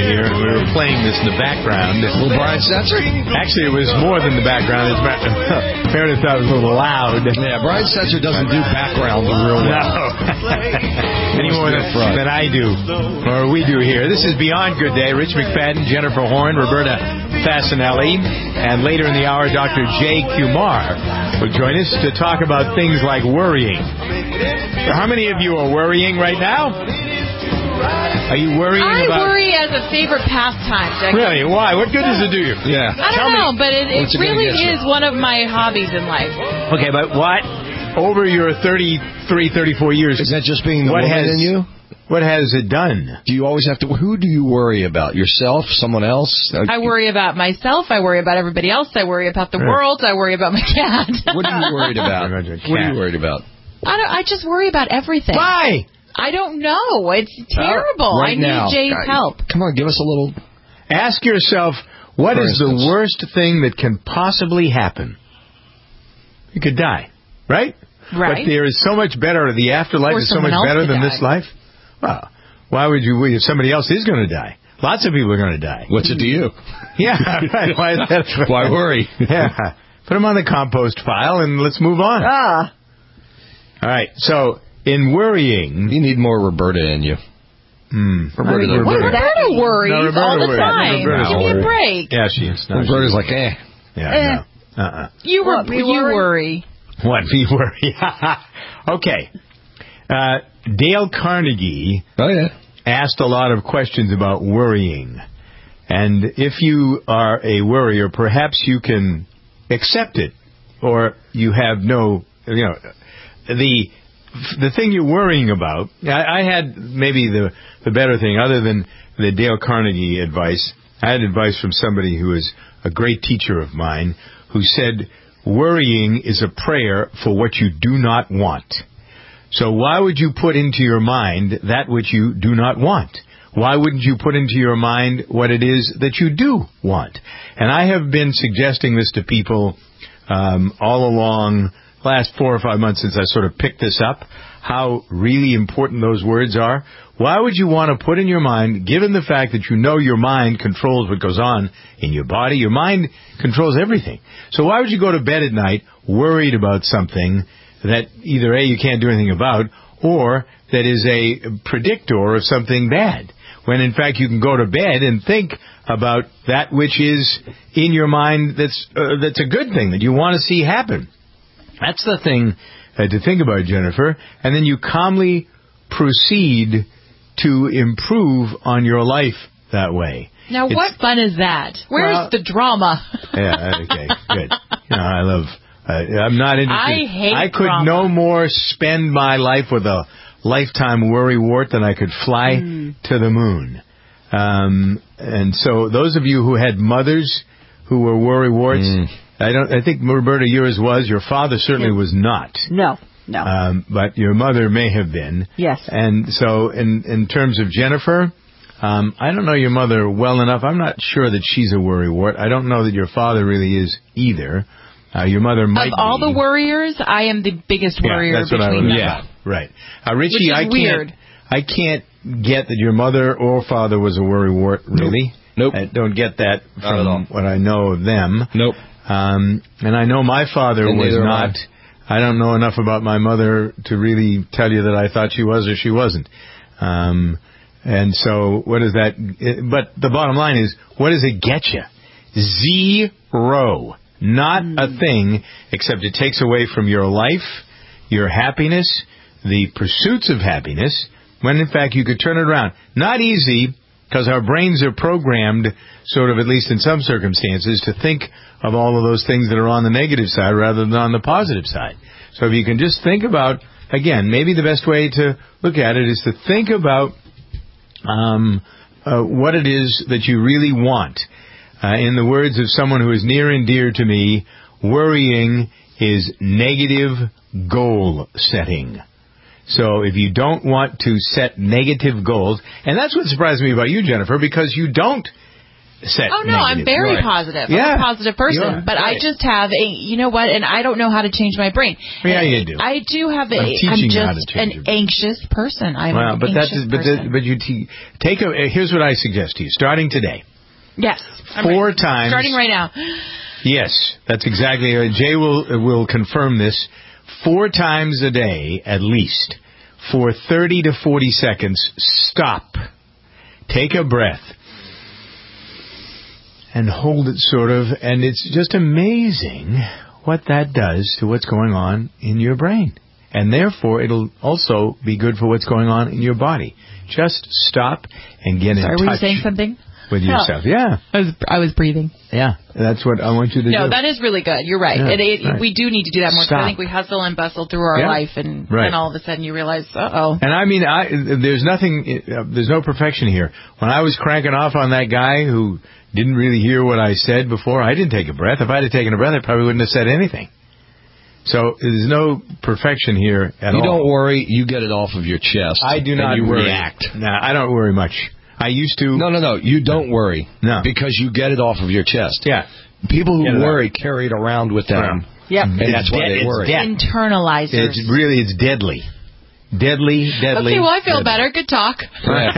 here, and we were playing this in the background. Little Brian Setzer? Actually, it was more than the background. Meredith thought it was a little loud. Yeah, Brian Setzer doesn't do background real well. No. Any more than I do, or we do here. This is Beyond Good Day. Rich McFadden, Jennifer Horn, Roberta Fasanelli, and later in the hour, Dr. Jay Kumar will join us to talk about things like worrying. How many of you are worrying right now? Are you worrying about... I worry as a favorite pastime, Jack. Really? Why? What good does it do you? Yeah. I don't know, but it really is one of my hobbies in life. Okay, but what? Over your 33, 34 years... Is that just being the woman in you? What has it done? Do you always have to... Who do you worry about? Yourself? Someone else? I worry about myself. I worry about everybody else. I worry about the world. I worry about my cat. What are you worried about? What are you worried about? I just worry about everything. Why? I don't know. It's terrible. Right now, I need Jay's help. Come on, give us a little... Ask yourself, what is the worst thing that can possibly happen? You could die, right? Right. But there is so much better. The afterlife is so much better than this life. Well, why would you? If somebody else is going to die, lots of people are going to die. What's it to you? Yeah, right. Why is that? Why worry? Yeah, put them on the compost pile and let's move on. All right. So in worrying, you need more Roberta in you. Roberta worries all the time. Give me a break. Yeah, she is. Roberta's like, Yeah. No. You worry. What? We worry. Okay. Dale Carnegie asked a lot of questions about worrying. And if you are a worrier, perhaps you can accept it. Or you have no, the thing you're worrying about. I had maybe the better thing, other than the Dale Carnegie advice. I had advice from somebody who is a great teacher of mine who said, worrying is a prayer for what you do not want. So why would you put into your mind that which you do not want? Why wouldn't you put into your mind what it is that you do want? And I have been suggesting this to people all along the last 4 or 5 months since I sort of picked this up, how really important those words are. Why would you want to put in your mind, given the fact that you know your mind controls what goes on in your body, your mind controls everything. So why would you go to bed at night worried about something that either A, you can't do anything about, or that is a predictor of something bad, when in fact you can go to bed and think about that which is in your mind that's a good thing, that you want to see happen. That's the thing to think about, Jennifer. And then you calmly proceed to improve on your life that way. Now, what fun is that? Where's the drama? Yeah, okay, good. I love... I'm not interested. I hate I could drama. no more spend my life with a lifetime worrywart than I could fly to the moon. And so those of you who had mothers who were worrywarts, I think, Roberta, yours was. Your father certainly was not. No. But your mother may have been. Yes. And so in terms of Jennifer, I don't know your mother well enough. I'm not sure that she's a worrywart. I don't know that your father really is either. Your mother might be. Of all the worriers, I am the biggest worrier between them. Yeah, right. Richie, weird. I can't get that your mother or father was a worrywart, really. Nope. I don't get that from what I know of them. Nope. And I know my father was not. I don't know enough about my mother to really tell you that I thought she was or she wasn't. And so what is that? But the bottom line is, what does it get you? Zero. Not a thing, except it takes away from your life, your happiness, the pursuits of happiness, when in fact you could turn it around. Not easy, because our brains are programmed, sort of, at least in some circumstances, to think of all of those things that are on the negative side rather than on the positive side. So if you can just think about, again, maybe the best way to look at it is to think about what it is that you really want. In the words of someone who is near and dear to me, worrying is negative goal setting. So if you don't want to set negative goals, and that's what surprised me about you, Jennifer, because you don't set. Oh, no, I'm very positive. Yeah. I'm a positive person. But I just have you know what, and I don't know how to change my brain. Yeah, you do. I do have I'm just an anxious person. I'm an anxious person. But you take here's what I suggest to you. Starting today. Yes. 4 times. Starting right now. Yes, that's exactly right. Jay will confirm this. 4 times a day, at least, for 30 to 40 seconds, stop. Take a breath. And hold it sort of, and it's just amazing what that does to what's going on in your brain. And therefore, it'll also be good for what's going on in your body. Just stop and get in touch. Were you saying something? With yourself, yeah. I was breathing. Yeah, that's what I want you to do. No, that is really good. You're right. Yeah, right. We do need to do that more. I think we hustle and bustle through our life, and then all of a sudden you realize, uh-oh. And I mean, there's no perfection here. When I was cranking off on that guy who didn't really hear what I said before, I didn't take a breath. If I had taken a breath, I probably wouldn't have said anything. So there's no perfection here at all. You don't worry. You get it off of your chest. I do not react. No, I don't worry much. I used to. No. You don't worry. No. Because you get it off of your chest. Yeah. People who worry carry it around with them. Yep. And that's why they worry. Internalizers. It's deadly. Deadly. Okay, well, I feel better. Good talk. Right.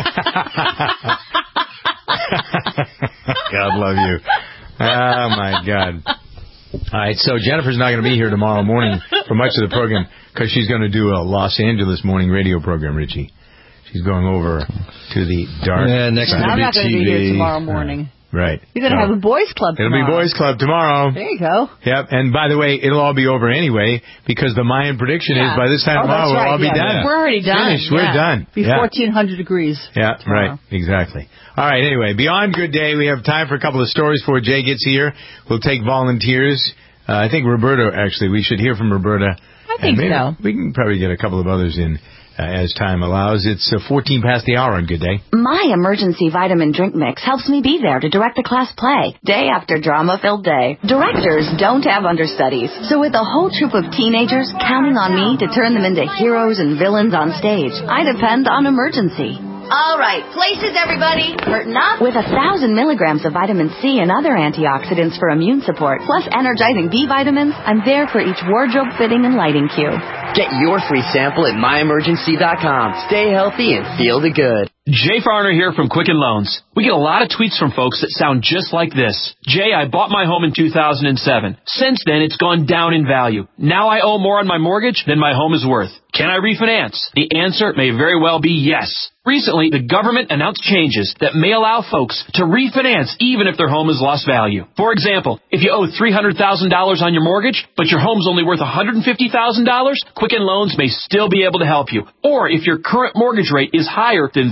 God love you. Oh, my God. All right, so Jennifer's not going to be here tomorrow morning for much of the program because she's going to do a Los Angeles morning radio program, Richie. She's going over to the dark. Yeah, next I'm not going to be here tomorrow morning. Right. You're going to have a boys' club tomorrow. It'll be boys' club tomorrow. There you go. Yep. And by the way, it'll all be over anyway because the Mayan prediction is by this time tomorrow we'll all be done. We're already done. Finished. We're done. Be 1,400 degrees. Yeah, tomorrow. right. Exactly. All right. Anyway, beyond Good Day, we have time for a couple of stories before Jay gets here. We'll take volunteers. I think Roberta, actually, we should hear from Roberta. I think so. We can probably get a couple of others in. As time allows. It's 14 past the hour on Good Day. My emergency vitamin drink mix helps me be there to direct the class play, day after drama-filled day. Directors don't have understudies, so with a whole troop of teenagers counting on me to turn them into heroes and villains on stage, I depend on emergency. All right, places, everybody. Curtain up. With 1,000 milligrams of vitamin C and other antioxidants for immune support, plus energizing B vitamins, I'm there for each wardrobe fitting and lighting cue. Get your free sample at myemergency.com. Stay healthy and feel the good. Jay Farner here from Quicken Loans. We get a lot of tweets from folks that sound just like this. Jay, I bought my home in 2007. Since then, it's gone down in value. Now I owe more on my mortgage than my home is worth. Can I refinance? The answer may very well be yes. Recently, the government announced changes that may allow folks to refinance even if their home has lost value. For example, if you owe $300,000 on your mortgage, but your home's only worth $150,000, Quicken Loans may still be able to help you. Or if your current mortgage rate is higher than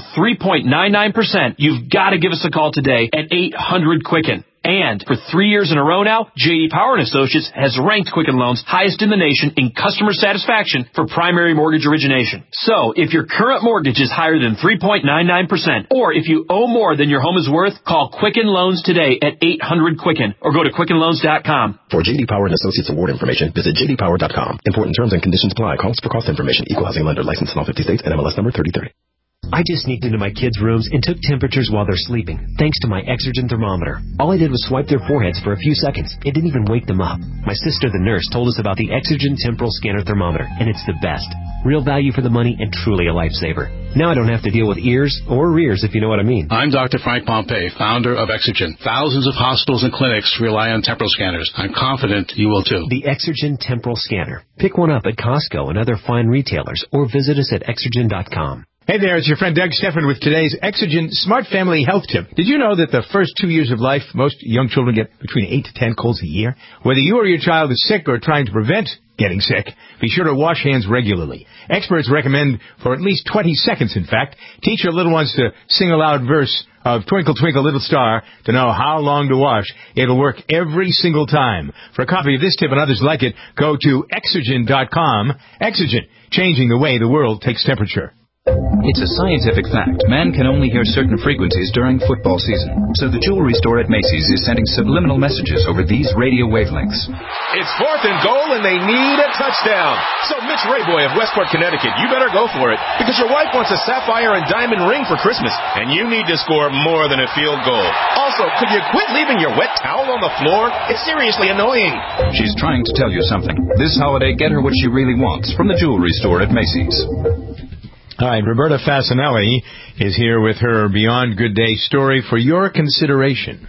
3.99%, you've got to give us a call today at 800-QUICKEN. And for 3 years in a row now, J.D. Power & Associates has ranked Quicken Loans highest in the nation in customer satisfaction for primary mortgage origination. So, if your current mortgage is higher than 3.99%, or if you owe more than your home is worth, call Quicken Loans today at 800-QUICKEN or go to QuickenLoans.com. For J.D. Power & Associates award information, visit jdpower.com. Important terms and conditions apply. Calls for cost information. Equal housing lender. Licensed in all 50 states. NMLS number 3030. I just sneaked into my kids' rooms and took temperatures while they're sleeping, thanks to my Exergen thermometer. All I did was swipe their foreheads for a few seconds. It didn't even wake them up. My sister, the nurse, told us about the Exergen Temporal Scanner Thermometer, and it's the best. Real value for the money and truly a lifesaver. Now I don't have to deal with ears or rears, if you know what I mean. I'm Dr. Frank Pompey, founder of Exergen. Thousands of hospitals and clinics rely on temporal scanners. I'm confident you will too. The Exergen Temporal Scanner. Pick one up at Costco and other fine retailers, or visit us at Exergen.com. Hey there, it's your friend Doug Stephan with today's Exergen Smart Family Health Tip. Did you know that the first 2 years of life, most young children get between 8 to 10 colds a year? Whether you or your child is sick or trying to prevent getting sick, be sure to wash hands regularly. Experts recommend for at least 20 seconds, in fact. Teach your little ones to sing a loud verse of Twinkle, Twinkle, Little Star to know how long to wash. It'll work every single time. For a copy of this tip and others like it, go to Exergen.com. Exergen, changing the way the world takes temperature. It's a scientific fact. Man can only hear certain frequencies during football season. So the jewelry store at Macy's is sending subliminal messages over these radio wavelengths. It's 4th and goal, and they need a touchdown. So Mitch Rayboy of Westport, Connecticut, you better go for it, because your wife wants a sapphire and diamond ring for Christmas, and you need to score more than a field goal. Also, could you quit leaving your wet towel on the floor? It's seriously annoying. She's trying to tell you something. This holiday, get her what she really wants from the jewelry store at Macy's. All right, Roberta Fasanelli is here with her Beyond Good Day story for your consideration.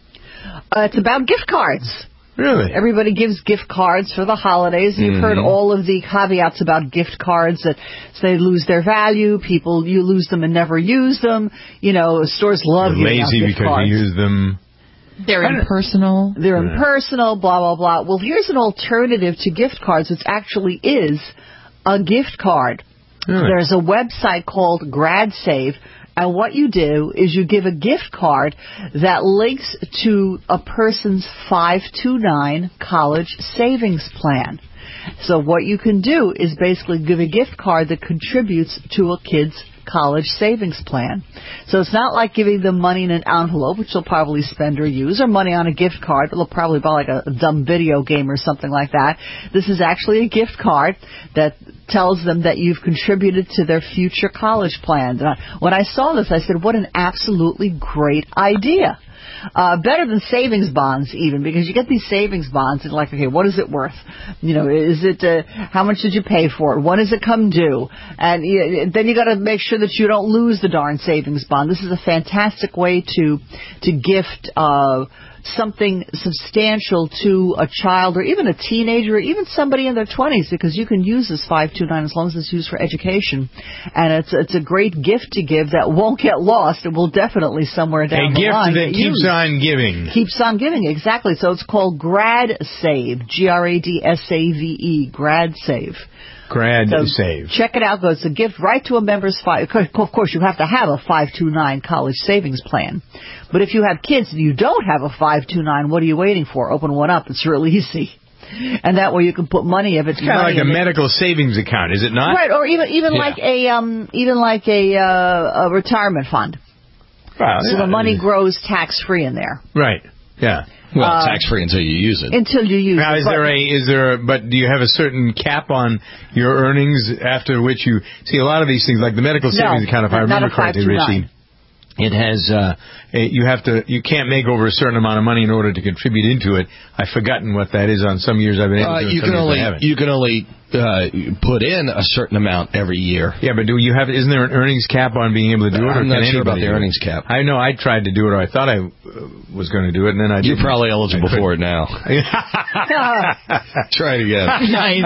It's about gift cards. Really? Everybody gives gift cards for the holidays. You've heard all of the caveats about gift cards, that they lose their value. You lose them and never use them. You know, stores love giving out gift cards. Lazy because you use them. They're impersonal. They're impersonal, blah, blah, blah. Well, here's an alternative to gift cards, which actually is a gift card. Really? There's a website called GradSave, and what you do is you give a gift card that links to a person's 529 college savings plan. So what you can do is basically give a gift card that contributes to a kid's college savings plan. So it's not like giving them money in an envelope, which they'll probably spend or use, or money on a gift card, but they'll probably buy like a dumb video game or something like that. This is actually a gift card that tells them that you've contributed to their future college plans. And when I saw this, I said, what an absolutely great idea. Better than savings bonds even, because you get these savings bonds and like, okay, what is it worth? You know, is it, how much did you pay for it? When does it come due? And then you got to make sure that you don't lose the darn savings bond. This is a fantastic way to gift, something substantial to a child or even a teenager or even somebody in their 20s, because you can use this 529 as long as it's used for education. And it's a great gift to give that won't get lost. It will definitely somewhere down the line. A gift that keeps on giving. Keeps on giving, exactly. So it's called GradSave, GradSave, GradSave. GradSave. Check it out. It's a gift right to a member's Of course, you have to have a 529 college savings plan. But if you have kids and you don't have a 529, what are you waiting for? Open one up. It's real easy. And that way you can put money of it. It's kind of like a medical savings account, is it not? Right, or even like a retirement fund. Wow, so the money grows tax free in there. Right. Yeah. Well, tax-free until you use it. Until you use now, it. But do you have a certain cap on your earnings after which you see a lot of these things, like the medical savings account, if I remember correctly, Richie? It has, you can't make over a certain amount of money in order to contribute into it. I've forgotten what that is on some years I've been able to do it. You can only put in a certain amount every year. Yeah, but isn't there an earnings cap on being able to do it? I'm not sure about the earnings cap. I know I tried to do it, or I thought I was going to do it, and then I didn't. You're probably eligible for it now. Try it again. Nice.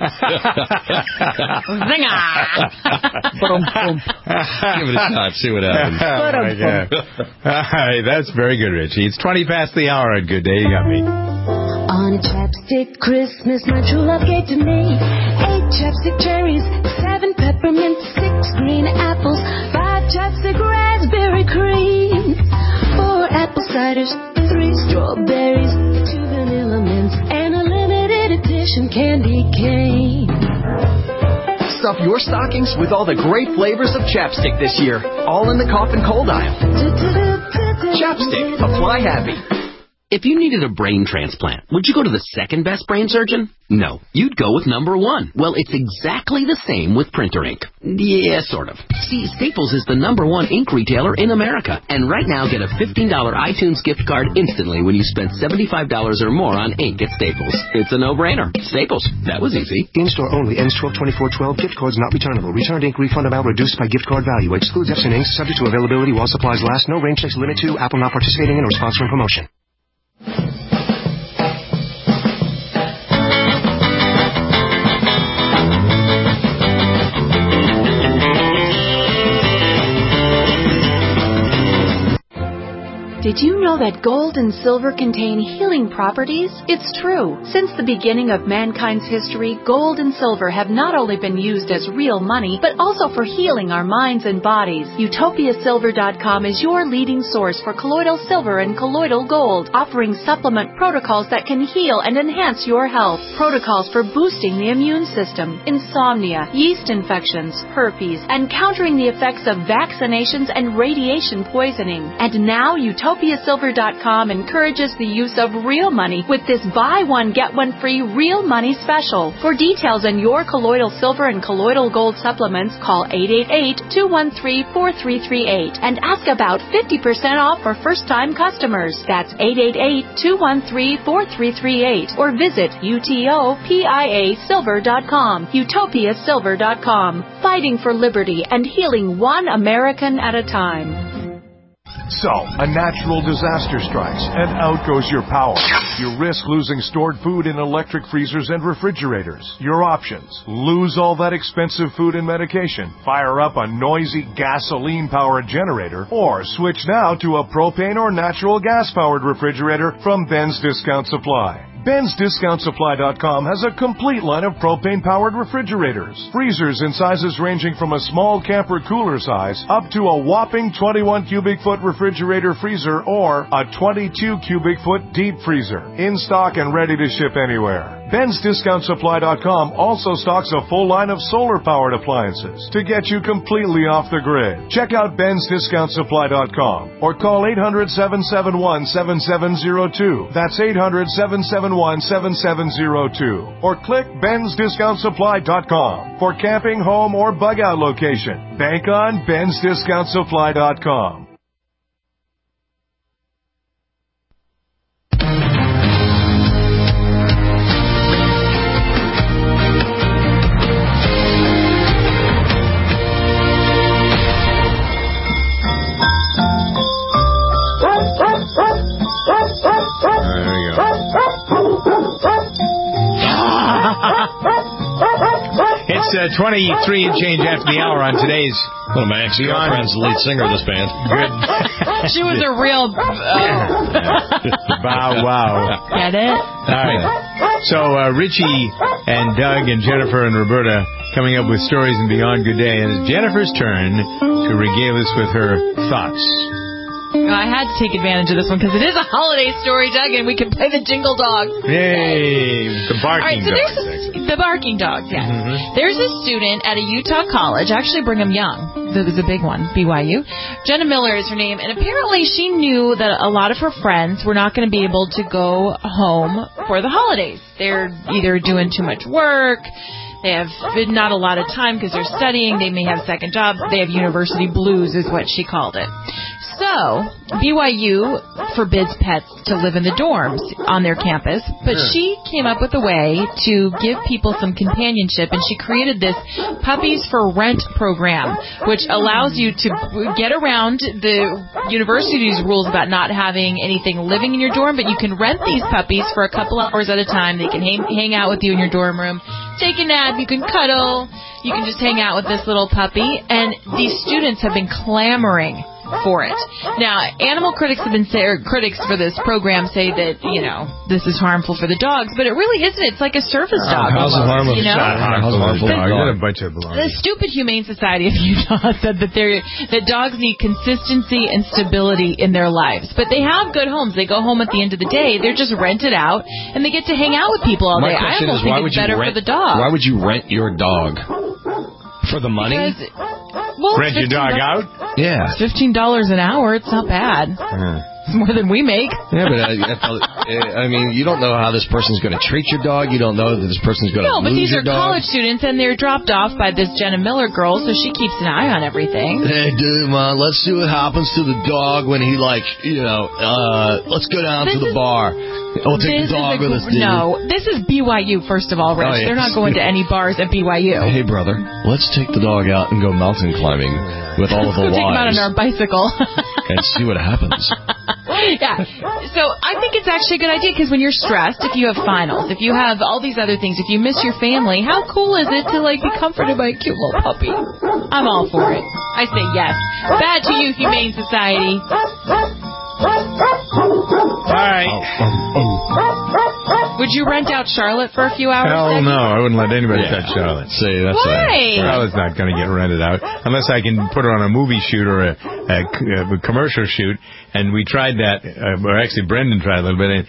Give it a shot, see what happens. Oh my God. All right, that's very good, Richie. It's 20 past the hour on Good Day. You got me. On a chapstick Christmas, my true love gave to me 8 chapstick cherries, 7 peppermint, 6 green apples, 5 chapstick raspberry cream, 4 apple ciders, 3 strawberries, 2 vanilla mints, and a limited edition candy cane. Stuff your stockings with all the great flavors of Chapstick this year, all in the cough and cold aisle. Chapstick, apply happy. If you needed a brain transplant, would you go to the second best brain surgeon? No, you'd go with number 1. Well, it's exactly the same with printer ink. Yeah, sort of. See, Staples is the number 1 ink retailer in America. And right now, get a $15 iTunes gift card instantly when you spend $75 or more on ink at Staples. It's a no-brainer. Staples. That was easy. In-store only. Ends 12/24/12. Gift cards not returnable. Returned ink refund amount reduced by gift card value. Excludes Epson inks. Subject to availability while supplies last. No rain checks limit to. Apple not participating in or sponsoring promotion. Do Did you know that gold and silver contain healing properties? It's true. Since the beginning of mankind's history, gold and silver have not only been used as real money, but also for healing our minds and bodies. UtopiaSilver.com is your leading source for colloidal silver and colloidal gold, offering supplement protocols that can heal and enhance your health. Protocols for boosting the immune system, insomnia, yeast infections, herpes, and countering the effects of vaccinations and radiation poisoning. And now UtopiaSilver.com encourages the use of real money with this buy one get one free real money special. For details on your colloidal silver and colloidal gold supplements, call 888-213-4338 and ask about 50% off for first-time customers. That's 888-213-4338 or visit UTOPIASilver.com. UtopiaSilver.com. Fighting for liberty and healing one American at a time. So, a natural disaster strikes, and out goes your power. You risk losing stored food in electric freezers and refrigerators. Your options: lose all that expensive food and medication, fire up a noisy gasoline-powered generator, or switch now to a propane or natural gas-powered refrigerator from Ben's Discount Supply. Ben'sDiscountSupply.com has a complete line of propane-powered refrigerators. Freezers in sizes ranging from a small camper cooler size up to a whopping 21 cubic foot refrigerator freezer or a 22 cubic foot deep freezer. In stock and ready to ship anywhere. Ben'sDiscountSupply.com also stocks a full line of solar-powered appliances to get you completely off the grid. Check out Ben'sDiscountSupply.com or call 800-771-7702. That's 800-771-7702. Or click Ben'sDiscountSupply.com for camping, home, or bug-out location. Bank on Ben'sDiscountSupply.com. It's 23 and change after the hour on today's... One of my ex-girlfriend's the lead singer of this band. Good. She was a real... Bow wow. Get it? All right. So Richie and Doug and Jennifer and Roberta coming up with stories and Beyond Good Day. And it's Jennifer's turn to regale us with her thoughts. I had to take advantage of this one because it is a holiday story, Doug, and we can play the jingle dog. Hey, the barking dog. The barking dog, yes. Mm-hmm. There's a student at a Utah college, actually Brigham Young. That was a big one, BYU. Jenna Miller is her name, and apparently she knew that a lot of her friends were not going to be able to go home for the holidays. They're either doing too much work, they have not a lot of time because they're studying, they may have second jobs, they have university blues is what she called it. So, BYU forbids pets to live in the dorms on their campus, but she came up with a way to give people some companionship, and she created this Puppies for Rent program, which allows you to get around the university's rules about not having anything living in your dorm, but you can rent these puppies for a couple hours at a time. They can hang out with you in your dorm room, take a nap, you can cuddle, you can just hang out with this little puppy, and these students have been clamoring for it. Now, animal critics have been critics for this program say that, you know, this is harmful for the dogs, but it really isn't. It's like a service dog. How's it harmful? You know? How's it harmful? The stupid Humane Society of Utah said that dogs need consistency and stability in their lives, but they have good homes. They go home at the end of the day. They're just rented out, and they get to hang out with people all day. I almost think it's better for the dog. Why would you rent your dog? For the money? Rent your dog out? Yeah. It's $15 an hour. It's not bad. It's more than we make. Yeah, but I mean, you don't know how this person's going to treat your dog. You don't know that this person's going to lose your dog. No, but these are college students, and they're dropped off by this Jenna Miller girl, so she keeps an eye on everything. Hey, dude, man, let's see what happens to the dog when he, let's go down to the bar. We'll take the dog with us, dude. No, this is BYU, first of all, Rich. Oh, yes. They're not going to any bars at BYU. Hey, brother, let's take the dog out and go mountain climbing with all of the wives. Take him out on our bicycle. And see what happens. Yeah. So I think it's actually a good idea because when you're stressed, if you have finals, if you have all these other things, if you miss your family, how cool is it to be comforted by a cute little puppy? I'm all for it. I say yes. Bad to you, Humane Society. All right. Would you rent out Charlotte for a few hours? Hell no, I wouldn't let anybody touch Charlotte. See, that's Why? Charlotte's not going to get rented out unless I can put her on a movie shoot or a commercial shoot. And we tried that, or actually Brendan tried a little bit.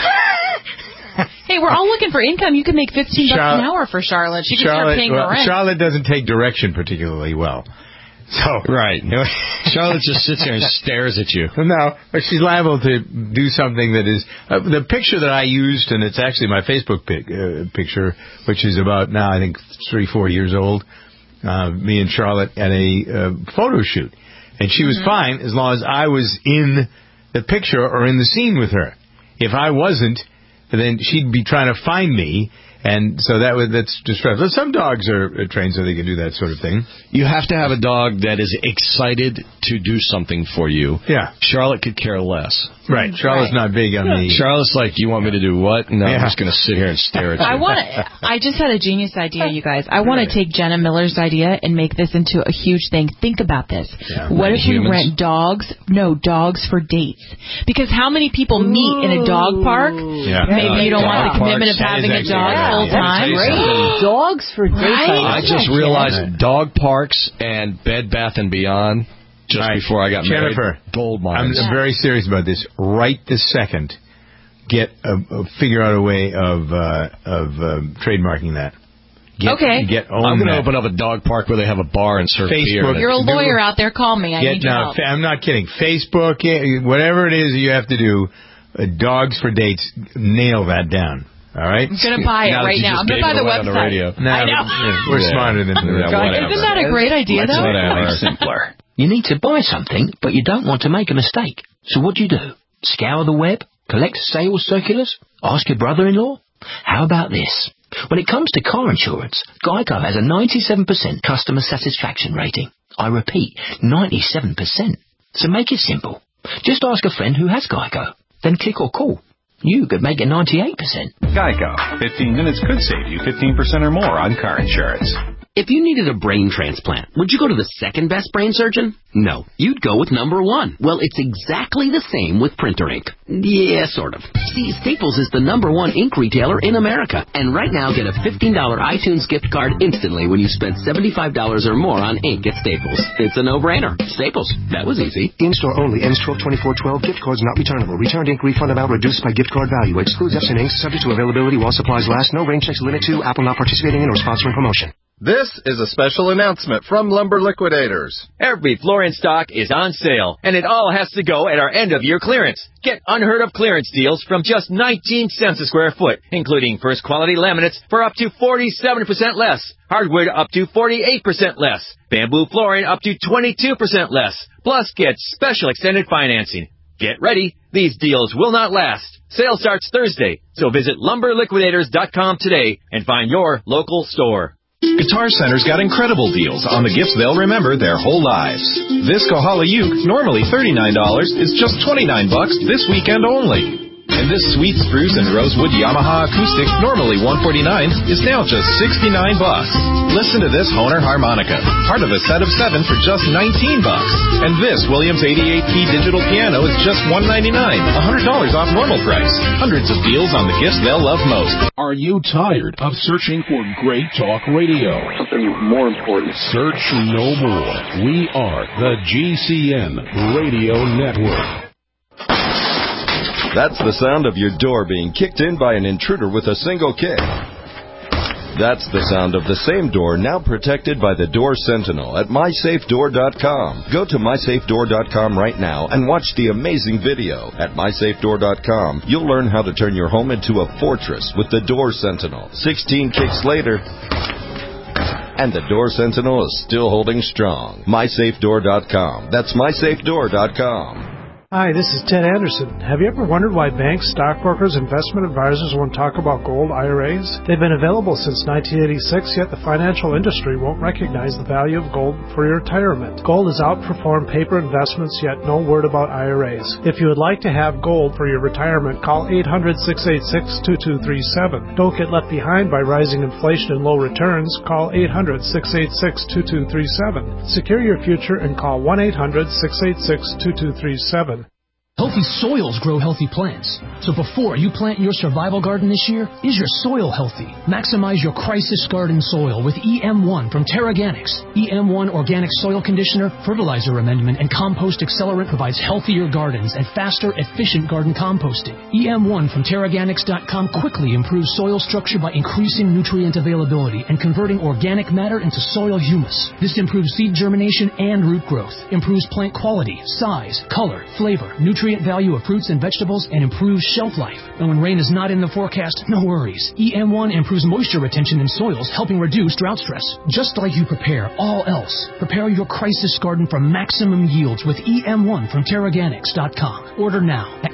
Hey, we're all looking for income. You could make $15 an hour for Charlotte. She could start paying her rent. Charlotte doesn't take direction particularly well. So right. Charlotte just sits here and stares at you. No, she's liable to do something that is the picture that I used, and it's actually my Facebook picture, which is about now I think 3-4 years old. Me and Charlotte at a photo shoot, and she was fine as long as I was in the picture or in the scene with her. If I wasn't, then she'd be trying to find me. And so that's distressful. Some dogs are trained so they can do that sort of thing. You have to have a dog that is excited to do something for you. Yeah. Charlotte could care less. Right. Charlotte's not big on the... Charlotte's like, you want me to do what? No, I'm just going to sit here and stare at you. I just had a genius idea, you guys. I want to take Jenna Miller's idea and make this into a huge thing. Think about this. Yeah. What if we rent dogs? No, dogs for dates. Because how many people meet in a dog park? Yeah. Maybe you don't want the commitment of having a dog full time. Dogs for dates. I just realized dog parks and Bed Bath & Beyond just before I got married. Jennifer, gold mines. I'm very serious about this. Right this second, figure out a way of trademarking that. I'm going to open up a dog park where they have a bar and serve beer. You're a lawyer out there. Call me. I need your help. I'm not kidding. Facebook, whatever it is you have to do, dogs for dates, nail that down. All right? I'm going to buy it right now. I'm going to buy the website. I know. We're smarter than that. Isn't that a great idea, though? It's simpler. You need to buy something, but you don't want to make a mistake. So what do? Scour the web? Collect sales circulars? Ask your brother-in-law? How about this? When it comes to car insurance, Geico has a 97% customer satisfaction rating. I repeat, 97%. So make it simple. Just ask a friend who has Geico. Then click or call. You could make it 98%. Geico. 15 minutes could save you 15% or more on car insurance. If you needed a brain transplant, would you go to the second best brain surgeon? No, you'd go with number one. Well, it's exactly the same with printer ink. Yeah, sort of. See, Staples is the number one ink retailer in America. And right now, get a $15 iTunes gift card instantly when you spend $75 or more on ink at Staples. It's a no-brainer. Staples. That was easy. In-store only. Ends 12/24/12. Gift cards not returnable. Returned ink refund amount reduced by gift card value. Excludes Epson inks. Subject to availability while supplies last. No rain checks limit to. Apple not participating in or sponsoring promotion. This is a special announcement from Lumber Liquidators. Every floor in stock is on sale, and it all has to go at our end-of-year clearance. Get unheard-of clearance deals from just 19 cents a square foot, including first-quality laminates for up to 47% less, hardwood up to 48% less, bamboo flooring up to 22% less. Plus, get special extended financing. Get ready. These deals will not last. Sale starts Thursday, so visit LumberLiquidators.com today and find your local store. Guitar Center's got incredible deals on the gifts they'll remember their whole lives. This Kohala uke, normally $39, is just $29 this weekend only. And this sweet spruce and rosewood Yamaha acoustic, normally $149, is now just $69. Listen to this Hohner harmonica, part of a set of 7 for just $19. And this Williams 88P digital piano is just $199, $100 off normal price. Hundreds of deals on the gifts they'll love most. Are you tired of searching for great talk radio? Something more important. Search no more. We are the GCN Radio Network. That's the sound of your door being kicked in by an intruder with a single kick. That's the sound of the same door now protected by the Door Sentinel at MySafeDoor.com. Go to MySafeDoor.com right now and watch the amazing video. At MySafeDoor.com, you'll learn how to turn your home into a fortress with the Door Sentinel. 16 kicks later, and the Door Sentinel is still holding strong. MySafeDoor.com. That's MySafeDoor.com. Hi, this is Ted Anderson. Have you ever wondered why banks, stockbrokers, investment advisors won't talk about gold IRAs? They've been available since 1986, yet the financial industry won't recognize the value of gold for your retirement. Gold has outperformed paper investments, yet no word about IRAs. If you would like to have gold for your retirement, call 800-686-2237. Don't get left behind by rising inflation and low returns. Call 800-686-2237. Secure your future and call 1-800-686-2237. Healthy soils grow healthy plants. So before you plant your survival garden this year, is your soil healthy? Maximize your crisis garden soil with EM1 from Terraganics. EM1 Organic Soil Conditioner, Fertilizer Amendment, and Compost Accelerant provides healthier gardens and faster, efficient garden composting. EM1 from Terraganics.com quickly improves soil structure by increasing nutrient availability and converting organic matter into soil humus. This improves seed germination and root growth, improves plant quality, size, color, flavor, nutrient value of fruits and vegetables, and improves shelf life. And when rain is not in the forecast, no worries. EM1 improves moisture retention in soils, helping reduce drought stress. Just like you prepare all else, prepare your crisis garden for maximum yields with EM1 from Terraganics.com. Order now at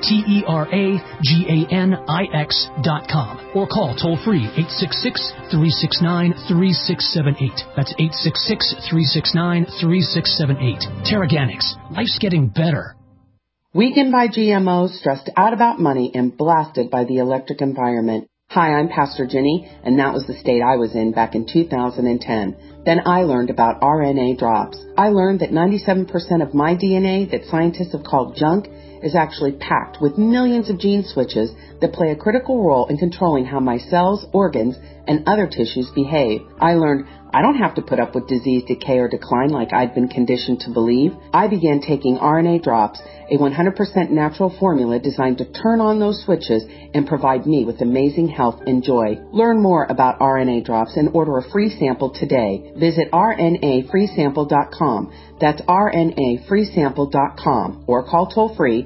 TERAGANIX.com or call toll-free 866-369-3678. That's 866-369-3678. Terraganics. Life's getting better. Weakened by GMOs, stressed out about money, and blasted by the electric environment. Hi, I'm Pastor Jenny, and that was the state I was in back in 2010. Then I learned about RNA drops. I learned that 97% of my DNA that scientists have called junk is actually packed with millions of gene switches that play a critical role in controlling how my cells, organs, and other tissues behave. I learned I don't have to put up with disease, decay, or decline like I'd been conditioned to believe. I began taking RNA drops, a 100% natural formula designed to turn on those switches and provide me with amazing health and joy. Learn more about RNA drops and order a free sample today. Visit rnafreesample.com. That's rnafreesample.com or call toll-free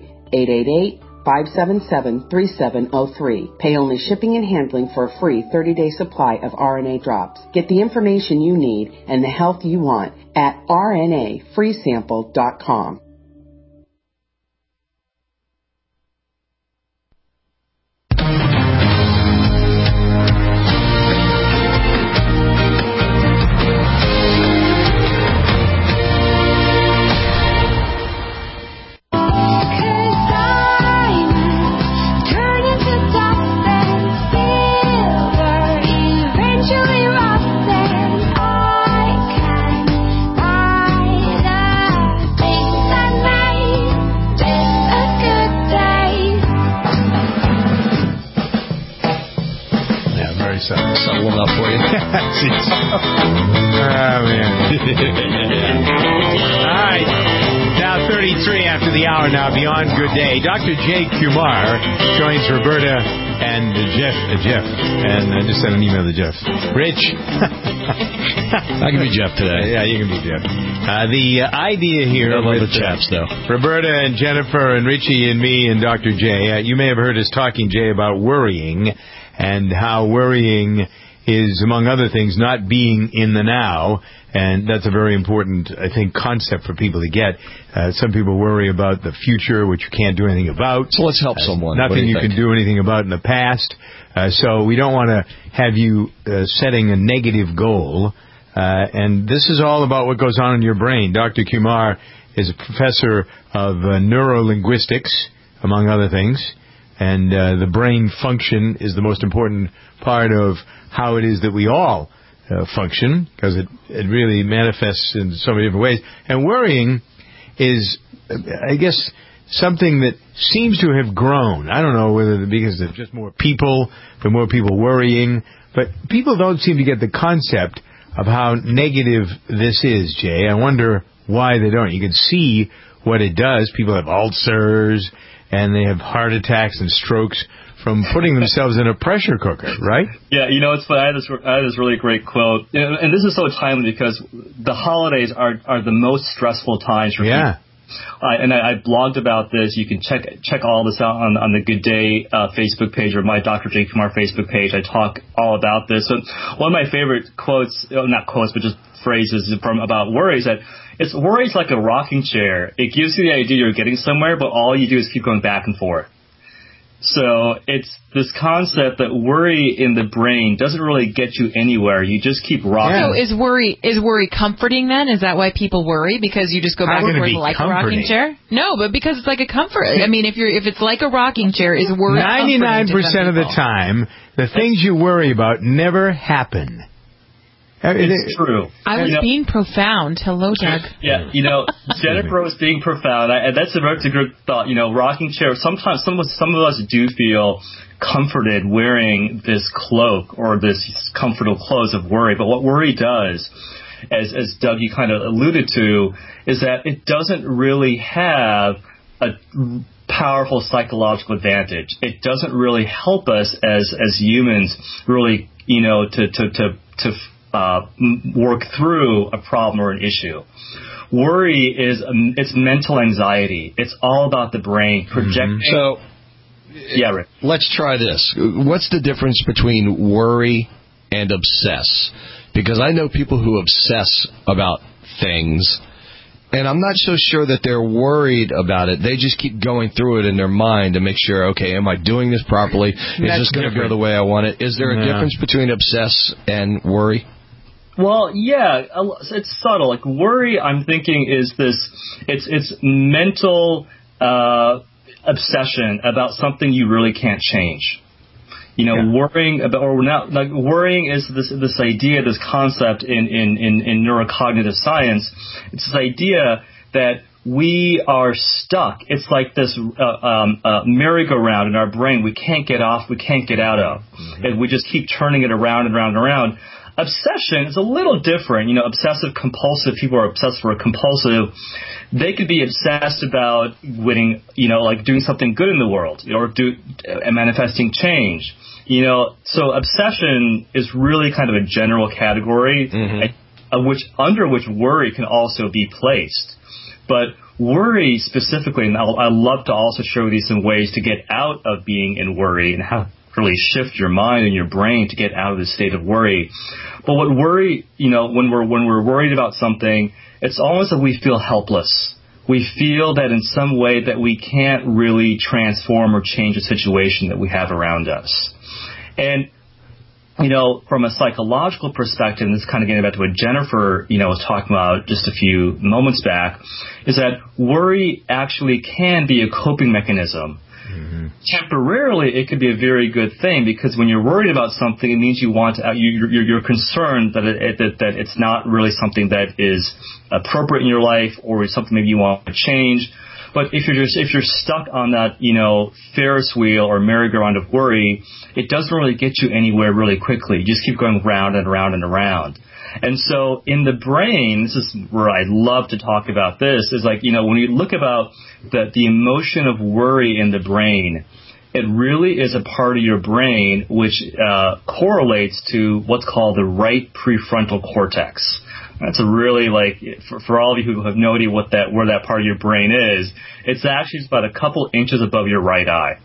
888-577-3703. Pay only shipping and handling for a free 30-day supply of RNA drops. Get the information you need and the health you want at rnafreesample.com. Something up for you. Oh, man. All right. Now 33 after the hour now, Beyond Good Day. Dr. Jay Kumar joins Roberta and Jeff. And I just sent an email to Jeff. Rich. I can be Jeff today. Yeah, you can be Jeff. The idea here with the chaps, though. Roberta and Jennifer and Richie and me and Dr. Jay, you may have heard us talking, Jay, about worrying and how worrying is, among other things, not being in the now. And that's a very important, I think, concept for people to get. Some people worry about the future, which you can't do anything about. So let's help someone. Nothing you can do anything about in the past. So we don't want to have you setting a negative goal. And this is all about what goes on in your brain. Dr. Kumar is a professor of neurolinguistics, among other things. And the brain function is the most important part of how it is that we all function, because it really manifests in so many different ways. And worrying is, I guess, something that seems to have grown. I don't know whether it's because there's just more people worrying, but people don't seem to get the concept of how negative this is, Jay. I wonder why they don't. You can see what it does. People have ulcers, and they have heart attacks and strokes from putting themselves in a pressure cooker, right? Yeah, you know, it's funny. I had this really great quote, and this is so timely because the holidays are the most stressful times for people. I blogged about this. You can check all this out on the Good Day Facebook page or my Dr. J. Kumar Facebook page. I talk all about this. So one of my favorite quotes, not quotes, but just phrases from about worry is that worry's like a rocking chair. It gives you the idea you're getting somewhere, but all you do is keep going back and forth. So it's this concept that worry in the brain doesn't really get you anywhere. You just keep rocking. So is worry comforting then? Is that why people worry? Because you just go back and forth like a rocking chair? No, but because it's like a comfort. I mean, if it's like a rocking chair, is worry 99% of the time, the things you worry about never happen. It's true. I was being profound. Hello, Doug. Yeah, Jennifer was being profound, and that's a very good thought. Rocking chair. Sometimes some of us do feel comforted wearing this cloak or this comfortable clothes of worry. But what worry does, as Doug, you kind of alluded to, is that it doesn't really have a powerful psychological advantage. It doesn't really help us as humans really, to work through a problem or an issue. Worry it's mental anxiety. It's all about the brain projecting. So, Rick. Let's try this. What's the difference between worry and obsess? Because I know people who obsess about things, and I'm not so sure that they're worried about it. They just keep going through it in their mind to make sure, okay, am I doing this properly? Is this going to go the way I want it? Is there a difference between obsess and worry? Well, yeah, it's subtle. Like worry, I'm thinking is this. It's mental obsession about something you really can't change. Worrying about, or not, like worrying is this idea, this concept in neurocognitive science. It's this idea that we are stuck. It's like this merry-go-round in our brain. We can't get off. We can't get out of, and we just keep turning it around and around and around. Obsession is a little different. Obsessive compulsive, people are obsessive or compulsive. They could be obsessed about winning, like doing something good in the world or manifesting change. So obsession is really kind of a general category under which worry can also be placed. But worry specifically, and I love to also share with you some ways to get out of being in worry and how really shift your mind and your brain to get out of the state of worry. But what worry, when we're worried about something, it's almost that we feel helpless. We feel that in some way that we can't really transform or change a situation that we have around us. And, from a psychological perspective, and this is kind of getting back to what Jennifer, was talking about just a few moments back, is that worry actually can be a coping mechanism. Temporarily, it could be a very good thing because when you're worried about something, it means you're concerned that it's not really something that is appropriate in your life or something maybe you want to change. But if you're stuck on that Ferris wheel or merry-go-round of worry, it doesn't really get you anywhere really quickly. You just keep going round and round and around. And so in the brain, this is where I love to talk about this, is like, when you look about the emotion of worry in the brain, it really is a part of your brain which correlates to what's called the right prefrontal cortex. That's a really, for all of you who have no idea where that part of your brain is, it's actually just about a couple inches above your right eye.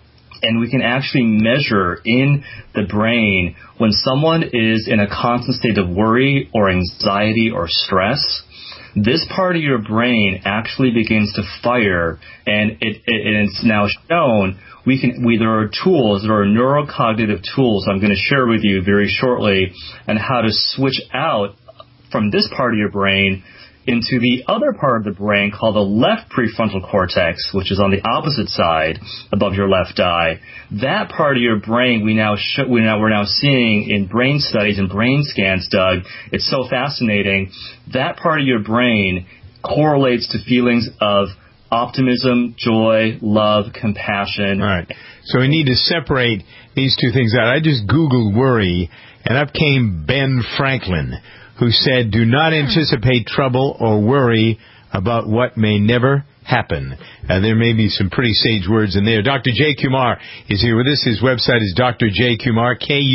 And we can actually measure in the brain when someone is in a constant state of worry or anxiety or stress, this part of your brain actually begins to fire, and it's now shown there are tools, there are neurocognitive tools I'm going to share with you very shortly on how to switch out from this part of your brain into the other part of the brain called the left prefrontal cortex, which is on the opposite side above your left eye. That part of your brain we're now seeing in brain studies and brain scans, Doug. It's so fascinating. That part of your brain correlates to feelings of optimism, joy, love, compassion. All right. So we need to separate these two things out. I just Googled worry, and up came Ben Franklin, who said, "Do not anticipate trouble or worry about what may never happen." There may be some pretty sage words in there. Dr. Jay Kumar is here with us. His website is drjkumar,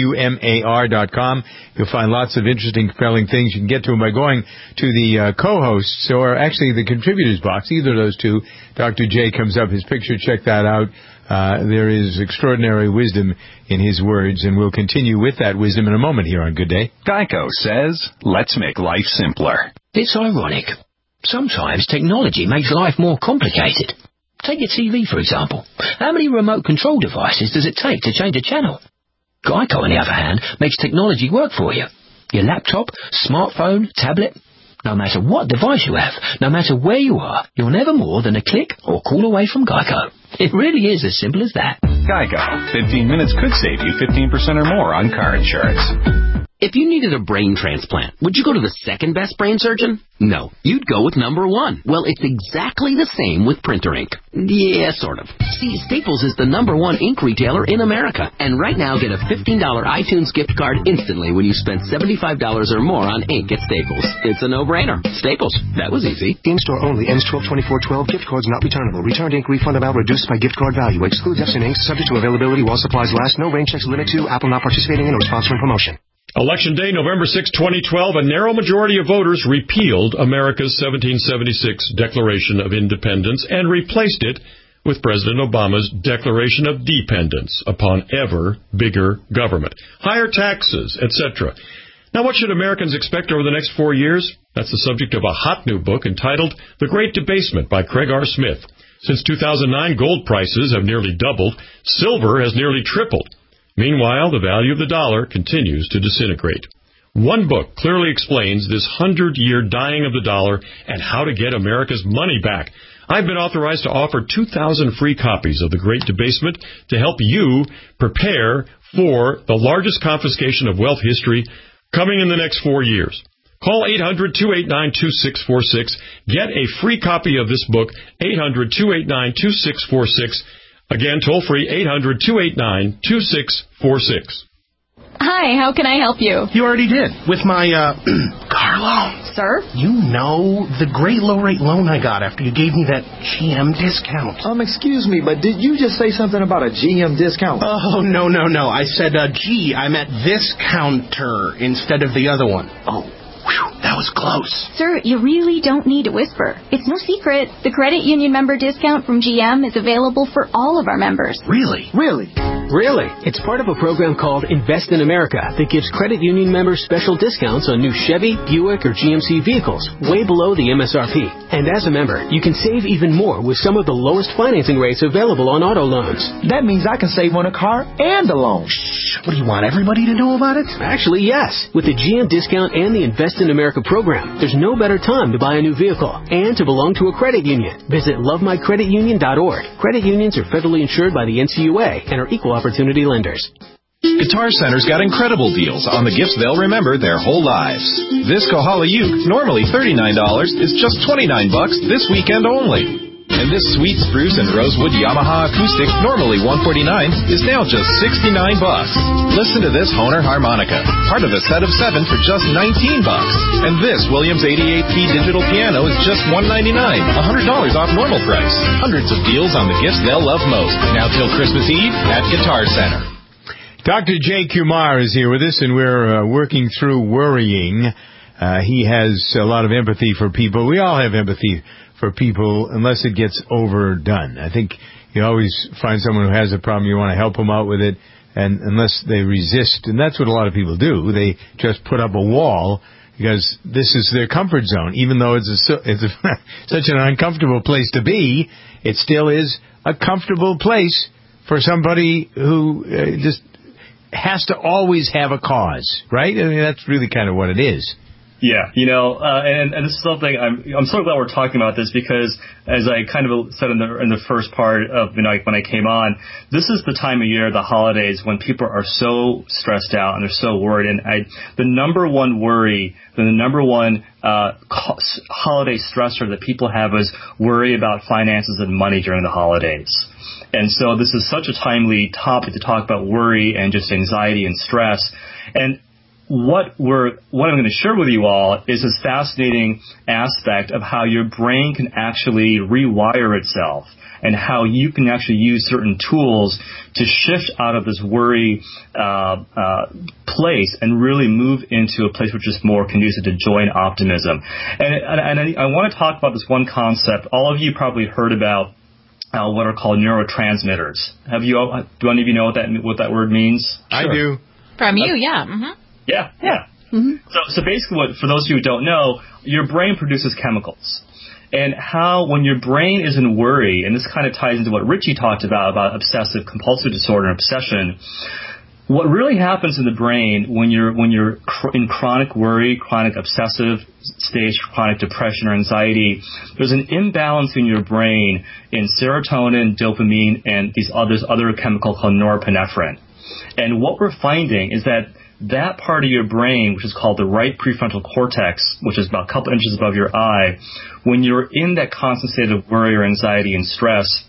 KUMAR.com. You'll find lots of interesting, compelling things. You can get to him by going to the co-hosts or actually the contributors box. Either of those two. Dr. Jay comes up. His picture, check that out. There is extraordinary wisdom in his words, and we'll continue with that wisdom in a moment here on Good Day. Geico says, let's make life simpler. It's ironic. Sometimes technology makes life more complicated. Take your TV, for example. How many remote control devices does it take to change a channel? Geico, on the other hand, makes technology work for you. Your laptop, smartphone, tablet. No matter what device you have, no matter where you are, you're never more than a click or call away from Geico. It really is as simple as that. Geico. 15 minutes could save you 15% or more on car insurance. If you needed a brain transplant, would you go to the second best brain surgeon? No, you'd go with number one. Well, it's exactly the same with printer ink. Yeah, sort of. See, Staples is the number one ink retailer in America. And right now, get a $15 iTunes gift card instantly when you spend $75 or more on ink at Staples. It's a no-brainer. Staples. That was easy. In-store only. Ends 12/24/12. Gift cards not returnable. Returned ink refund amount reduced by gift card value. Excludes Epson inks. Subject to availability while supplies last. No rain checks limit to. Apple not participating in or sponsoring promotion. Election Day, November 6, 2012, a narrow majority of voters repealed America's 1776 Declaration of Independence and replaced it with President Obama's Declaration of Dependence upon ever bigger government, higher taxes, etc. Now, what should Americans expect over the next 4 years? That's the subject of a hot new book entitled The Great Debasement by Craig R. Smith. Since 2009, gold prices have nearly doubled. Silver has nearly tripled. Meanwhile, the value of the dollar continues to disintegrate. One book clearly explains this 100-year dying of the dollar and how to get America's money back. I've been authorized to offer 2,000 free copies of The Great Debasement to help you prepare for the largest confiscation of wealth history coming in the next 4 years. Call 800-289-2646. Get a free copy of this book, 800-289-2646. Again, toll free, 800-289-2646. Hi, how can I help you? You already did, with my, car loan. Sir? You know, the great low-rate loan I got after you gave me that GM discount. Excuse me, but did you just say something about a GM discount? Oh, no. I said, I meant this counter instead of the other one. Oh. Whew, that was close. Sir, you really don't need to whisper. It's no secret. The credit union member discount from GM is available for all of our members. Really? Really. It's part of a program called Invest in America that gives credit union members special discounts on new Chevy, Buick, or GMC vehicles, way below the MSRP. And as a member, you can save even more with some of the lowest financing rates available on auto loans. That means I can save on a car and a loan. Shh. What do you want, everybody to know about it? Actually, yes. With the GM discount and the Invest in America program, there's no better time to buy a new vehicle and to belong to a credit union. Visit lovemycreditunion.org. Credit unions are federally insured by the NCUA and are equal opportunity lenders. Guitar Center's got incredible deals on the gifts they'll remember their whole lives. This Kohala uke, normally $39, is just $29 this weekend only. And this sweet spruce and rosewood Yamaha acoustic, normally $149, is now just $69. Listen to this Hohner harmonica, part of a set of 7 for just $19. And this Williams 88P digital piano is just $199, $100 off normal price. Hundreds of deals on the gifts they'll love most. Now till Christmas Eve at Guitar Center. Dr. Jay Kumar is here with us, and we're working through worrying. He has a lot of empathy for people. We all have empathy for people unless it gets overdone. I think you always find someone who has a problem, you want to help them out with it, and unless they resist, and that's what a lot of people do, they just put up a wall because this is their comfort zone. Even though it's such an uncomfortable place to be, it still is a comfortable place for somebody who just has to always have a cause, right? I mean, that's really kind of what it is. Yeah, and this is something I'm so glad we're talking about this because, as I kind of said in the first part of when I came on, this is the time of year, the holidays, when people are so stressed out and they're so worried. And the number one worry, the number one holiday stressor that people have is worry about finances and money during the holidays. And so this is such a timely topic to talk about worry and just anxiety and stress. And what I'm going to share with you all is this fascinating aspect of how your brain can actually rewire itself and how you can actually use certain tools to shift out of this worry place and really move into a place which is more conducive to joy and optimism. And I want to talk about this one concept. All of you probably heard about what are called neurotransmitters. Do any of you know what that word means? Sure. I do. From you, yeah. Mm-hmm. Yeah. Mm-hmm. So basically, for those of you who don't know, your brain produces chemicals. And how, when your brain is in worry, and this kind of ties into what Richie talked about obsessive compulsive disorder and obsession, what really happens in the brain when you're in chronic worry, chronic obsessive stage, chronic depression or anxiety, there's an imbalance in your brain in serotonin, dopamine, and these other chemical called norepinephrine. And what we're finding is that that part of your brain, which is called the right prefrontal cortex, which is about a couple inches above your eye, when you're in that constant state of worry or anxiety and stress,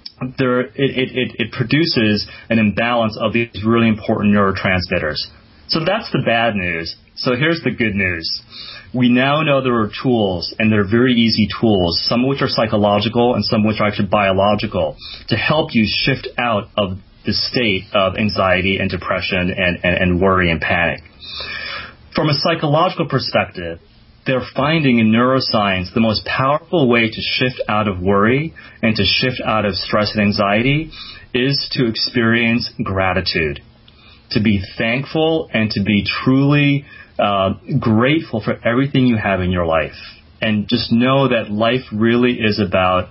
it produces an imbalance of these really important neurotransmitters. So that's the bad news. So here's the good news. We now know there are tools, and they're very easy tools, some of which are psychological and some of which are actually biological, to help you shift out of the state of anxiety and depression and worry and panic. From a psychological perspective, they're finding in neuroscience the most powerful way to shift out of worry and to shift out of stress and anxiety is to experience gratitude, to be thankful and to be truly grateful for everything you have in your life. And just know that life really is about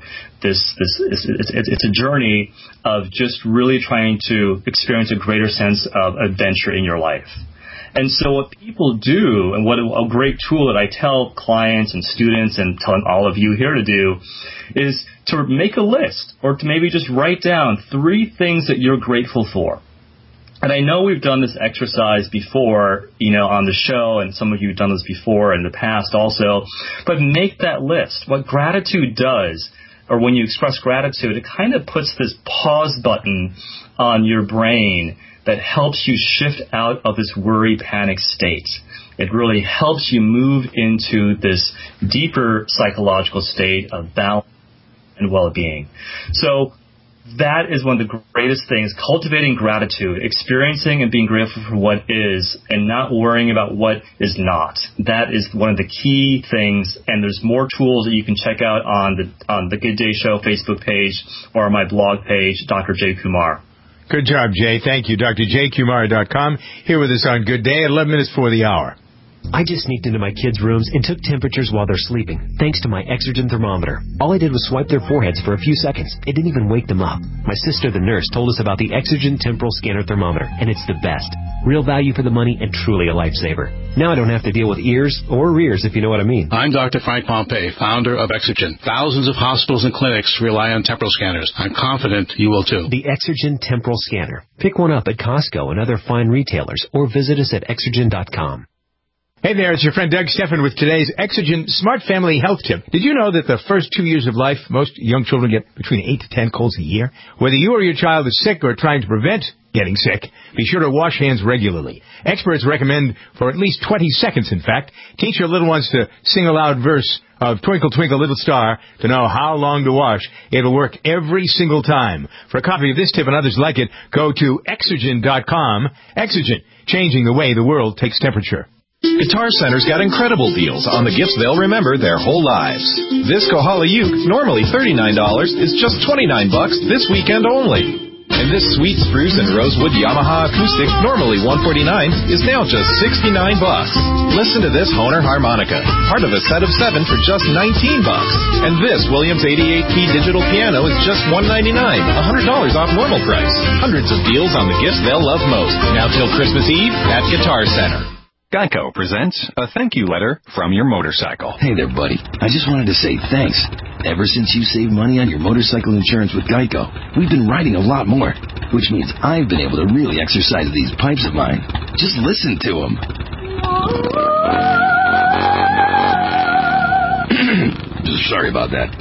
it's a journey of just really trying to experience a greater sense of adventure in your life. And so what people do, and what a great tool that I tell clients and students and telling all of you here to do, is to make a list or to maybe just write down 3 things that you're grateful for. And I know we've done this exercise before, on the show, and some of you have done this before in the past also, but make that list. What gratitude does, or when you express gratitude, it kind of puts this pause button on your brain that helps you shift out of this worry panic state. It really helps you move into this deeper psychological state of balance and well-being. So that is one of the greatest things, cultivating gratitude, experiencing and being grateful for what is and not worrying about what is not. That is one of the key things, and there's more tools that you can check out on the Good Day Show Facebook page or my blog page, Dr. Jay Kumar. Good job, Jay. Thank you. DrJayKumar.com, here with us on Good Day at 11 minutes before the hour. I just sneaked into my kids' rooms and took temperatures while they're sleeping, thanks to my Exergen thermometer. All I did was swipe their foreheads for a few seconds. It didn't even wake them up. My sister, the nurse, told us about the Exergen Temporal Scanner Thermometer, and it's the best. Real value for the money and truly a lifesaver. Now I don't have to deal with ears or rears, if you know what I mean. I'm Dr. Frank Pompey, founder of Exergen. Thousands of hospitals and clinics rely on temporal scanners. I'm confident you will too. The Exergen Temporal Scanner. Pick one up at Costco and other fine retailers, or visit us at Exergen.com. Hey there, it's your friend Doug Steffen with today's Exergen Smart Family Health Tip. Did you know that the first 2 years of life, most young children get between 8 to 10 colds a year? Whether you or your child is sick or trying to prevent getting sick, be sure to wash hands regularly. Experts recommend for at least 20 seconds, in fact. Teach your little ones to sing a loud verse of Twinkle, Twinkle, Little Star to know how long to wash. It'll work every single time. For a copy of this tip and others like it, go to Exergen.com. Exergen, changing the way the world takes temperature. Guitar Center's got incredible deals on the gifts they'll remember their whole lives. This Kohala uke, normally $39, is just $29 this weekend only. And this sweet spruce and rosewood Yamaha acoustic, normally $149, is now just $69. Listen to this Hohner harmonica, part of a set of 7 for just $19. And this Williams 88P digital piano is just $199, $100 off normal price. Hundreds of deals on the gifts they'll love most. Now till Christmas Eve at Guitar Center. Geico presents a thank you letter from your motorcycle. Hey there, buddy. I just wanted to say thanks. Ever since you saved money on your motorcycle insurance with Geico, we've been riding a lot more, which means I've been able to really exercise these pipes of mine. Just listen to them. Sorry about that.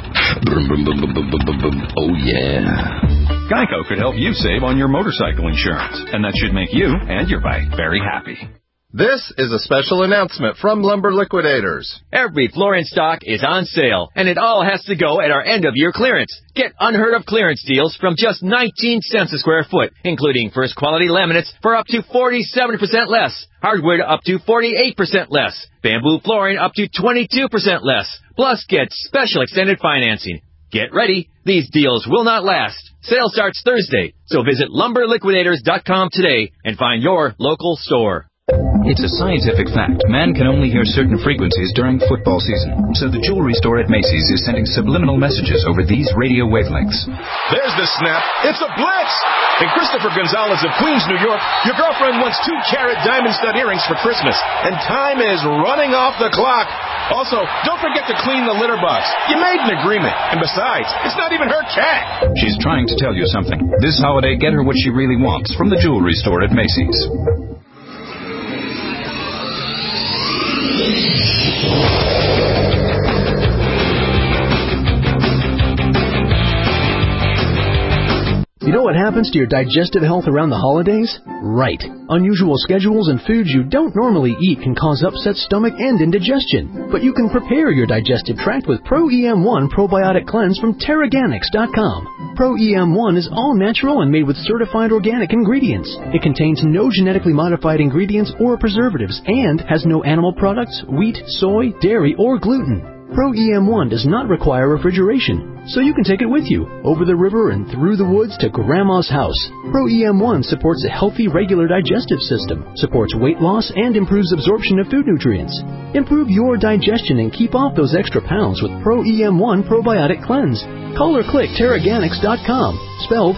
Oh, yeah. Geico could help you save on your motorcycle insurance, and that should make you and your bike very happy. This is a special announcement from Lumber Liquidators. Every floor in stock is on sale, and it all has to go at our end-of-year clearance. Get unheard-of clearance deals from just 19 cents a square foot, including first-quality laminates for up to 47% less, hardwood up to 48% less, bamboo flooring up to 22% less. Plus, get special extended financing. Get ready. These deals will not last. Sale starts Thursday, so visit LumberLiquidators.com today and find your local store. It's a scientific fact. Man can only hear certain frequencies during football season. So the jewelry store at Macy's is sending subliminal messages over these radio wavelengths. There's the snap. It's a blitz! And Christopher Gonzalez of Queens, New York, your girlfriend wants 2-carat diamond stud earrings for Christmas. And time is running off the clock. Also, don't forget to clean the litter box. You made an agreement. And besides, it's not even her cat. She's trying to tell you something. This holiday, get her what she really wants from the jewelry store at Macy's. You know what happens to your digestive health around the holidays? Right. Unusual schedules and foods you don't normally eat can cause upset stomach and indigestion. But you can prepare your digestive tract with Pro-EM1 Probiotic Cleanse from Teraganix.com. Pro-EM1 is all natural and made with certified organic ingredients. It contains no genetically modified ingredients or preservatives and has no animal products, wheat, soy, dairy, or gluten. Pro-EM1 does not require refrigeration, so you can take it with you, over the river and through the woods to Grandma's house. Pro-EM1 supports a healthy, regular digestive system, supports weight loss, and improves absorption of food nutrients. Improve your digestion and keep off those extra pounds with Pro-EM1 Probiotic Cleanse. Call or click Teraganix.com, spelled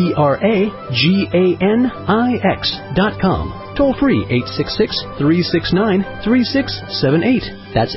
Teraganix.com. Toll free 866-369-3678. That's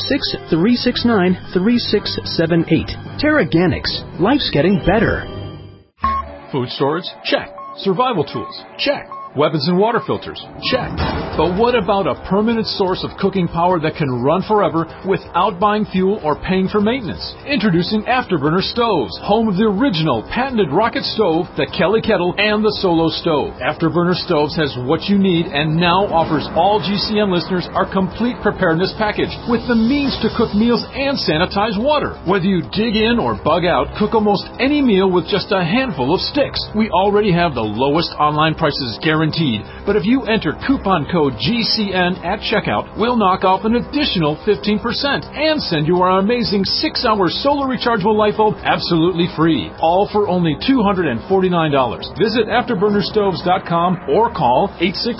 866-369-3678. Teraganix. Life's getting better. Food storage? Check. Survival tools? Check. Weapons and water filters? Check. But what about a permanent source of cooking power that can run forever without buying fuel or paying for maintenance? Introducing Afterburner Stoves, home of the original patented rocket stove, the Kelly Kettle, and the Solo Stove. Afterburner Stoves has what you need and now offers all GCN listeners our complete preparedness package with the means to cook meals and sanitize water. Whether you dig in or bug out, cook almost any meal with just a handful of sticks. We already have the lowest online prices guaranteed, but if you enter coupon code GCN at checkout, we'll knock off an additional 15% and send you our amazing 6-hour solar rechargeable light bulb absolutely free, all for only $249. Visit AfterburnerStoves.com or call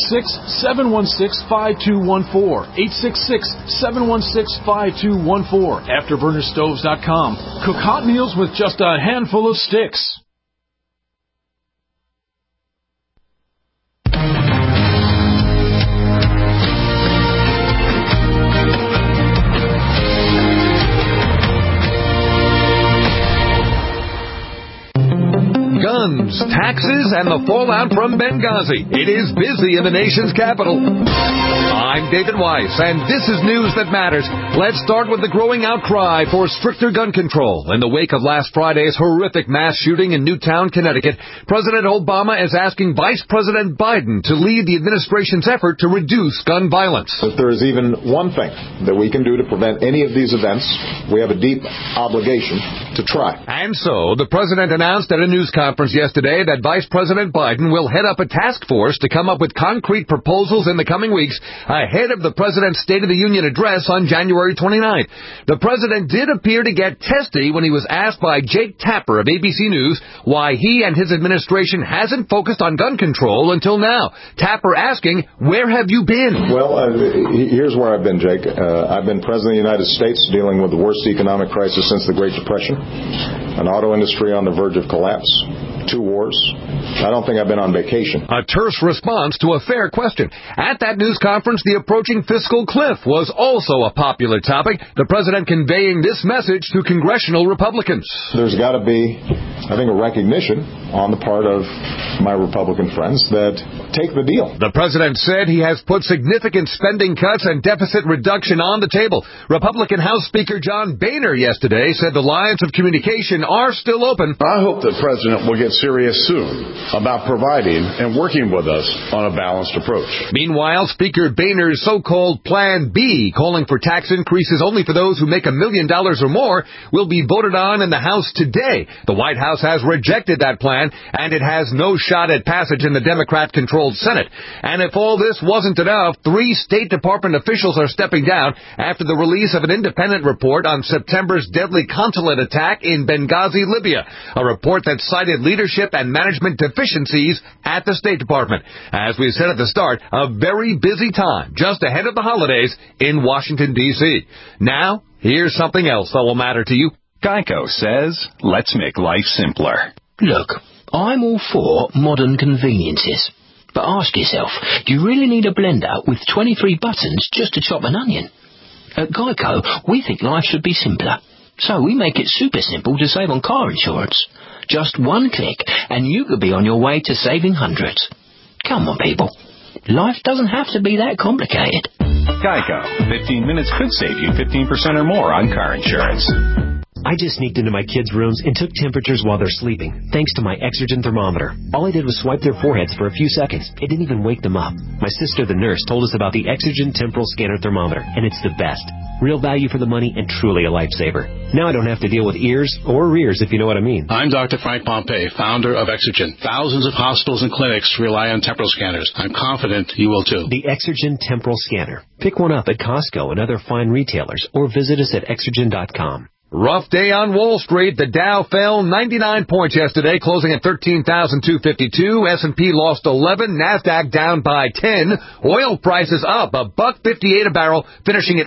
866-716-5214, 866-716-5214, AfterburnerStoves.com. Cook hot meals with just a handful of sticks. Guns, taxes, and the fallout from Benghazi. It is busy in the nation's capital. I'm David Weiss, and this is news that matters. Let's start with the growing outcry for stricter gun control. In the wake of last Friday's horrific mass shooting in Newtown, Connecticut, President Obama is asking Vice President Biden to lead the administration's effort to reduce gun violence. If there is even one thing that we can do to prevent any of these events, we have a deep obligation to try. And so, the president announced at a news conference yesterday that Vice President Biden will head up a task force to come up with concrete proposals in the coming weeks ahead of the president's State of the Union address on January 29th. The president did appear to get testy when he was asked by Jake Tapper of ABC News why he and his administration hasn't focused on gun control until now. Tapper asking, where have you been? Well, here's where I've been, Jake. I've been president of the United States dealing with the worst economic crisis since the Great Depression, an auto industry on the verge of collapse, 2 wars. I don't think I've been on vacation. A terse response to a fair question. At that news conference, the approaching fiscal cliff was also a popular topic, the president conveying this message to congressional Republicans. There's got to be, I think, a recognition on the part of my Republican friends that take the deal. The president said he has put significant spending cuts and deficit reduction on the table. Republican House Speaker John Boehner yesterday said the lines of communication are still open. I hope the president will get serious soon about providing and working with us on a balanced approach. Meanwhile, Speaker Boehner's so-called Plan B, calling for tax increases only for those who make $1 million or more, will be voted on in the House today. The White House has rejected that plan, and it has no shot at passage in the Democrat-controlled Senate. And if all this wasn't enough, 3 State Department officials are stepping down after the release of an independent report on September's deadly consulate attack in Benghazi, Libya, a report that cited leadership and management deficiencies at the State Department. As we said at the start, a very busy time just ahead of the holidays in Washington, D.C. Now, here's something else that will matter to you. Geico says, let's make life simpler. Look, I'm all for modern conveniences. But ask yourself, do you really need a blender with 23 buttons just to chop an onion? At Geico, we think life should be simpler. So we make it super simple to save on car insurance. Just one click and you could be on your way to saving hundreds. Come on, people. Life doesn't have to be that complicated. Geico. 15 minutes could save you 15% or more on car insurance. I just sneaked into my kids' rooms and took temperatures while they're sleeping, thanks to my Exergen thermometer. All I did was swipe their foreheads for a few seconds. It didn't even wake them up. My sister, the nurse, told us about the Exergen temporal scanner thermometer, and it's the best. Real value for the money and truly a lifesaver. Now I don't have to deal with ears or rears, if you know what I mean. I'm Dr. Frank Pompey, founder of Exergen. Thousands of hospitals and clinics rely on temporal scanners. I'm confident you will too. The Exergen temporal scanner. Pick one up at Costco and other fine retailers, or visit us at Exergen.com. Rough day on Wall Street. The Dow fell 99 points yesterday, closing at 13,252. S&P lost 11. NASDAQ down by 10. Oil prices up $1.58 a barrel, finishing at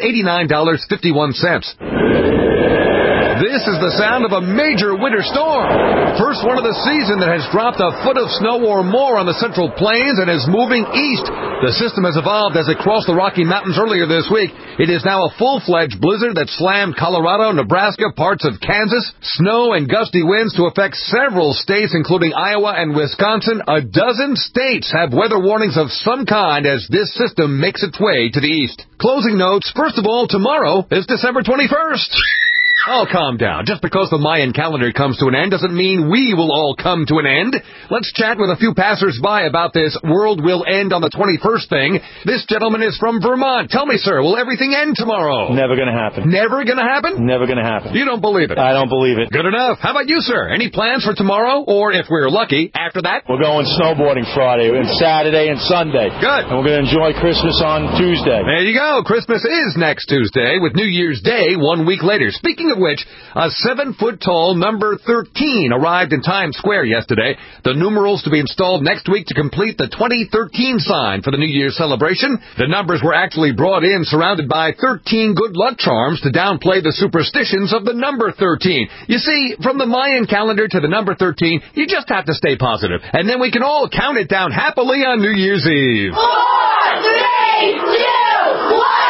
$89.51. This is the sound of a major winter storm. First one of the season that has dropped a foot of snow or more on the Central Plains and is moving east. The system has evolved as it crossed the Rocky Mountains earlier this week. It is now a full-fledged blizzard that slammed Colorado, Nebraska, parts of Kansas. Snow and gusty winds to affect several states, including Iowa and Wisconsin. A dozen states have weather warnings of some kind as this system makes its way to the east. Closing notes. First of all, tomorrow is December 21st. Oh, calm down. Just because the Mayan calendar comes to an end doesn't mean we will all come to an end. Let's chat with a few passers-by about this world will end on the 21st thing. This gentleman is from Vermont. Tell me, sir, will everything end tomorrow? Never gonna happen. Never gonna happen? Never gonna happen. You don't believe it? I don't believe it. Good enough. How about you, sir? Any plans for tomorrow? Or, if we're lucky, after that? We're going snowboarding Friday and Saturday and Sunday. Good. And we're gonna enjoy Christmas on Tuesday. There you go. Christmas is next Tuesday, with New Year's Day 1 week later. Speaking of which, a 7-foot-tall number 13 arrived in Times Square yesterday. The numerals to be installed next week to complete the 2013 sign for the New Year's celebration. The numbers were actually brought in surrounded by 13 good luck charms to downplay the superstitions of the number 13. You see, from the Mayan calendar to the number 13, you just have to stay positive. And then we can all count it down happily on New Year's Eve. 4, 3, 2, 1.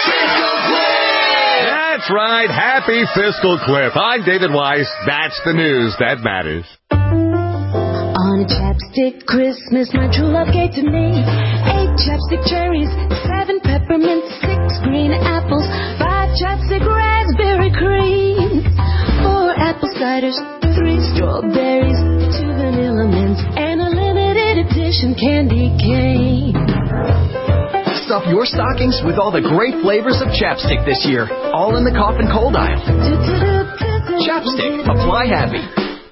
That's right. Happy Fiscal Cliff. I'm David Weiss. That's the news that matters. On a chapstick Christmas, my true love gave to me 8 chapstick cherries, 7 peppermints, 6 green apples, 5 chapstick raspberry creams, 4 apple ciders, 3 strawberries, 2 vanilla mints, and a limited edition candy cane. Stuff your stockings with all the great flavors of Chapstick this year, all in the cough and cold aisle. Chapstick. Apply happy.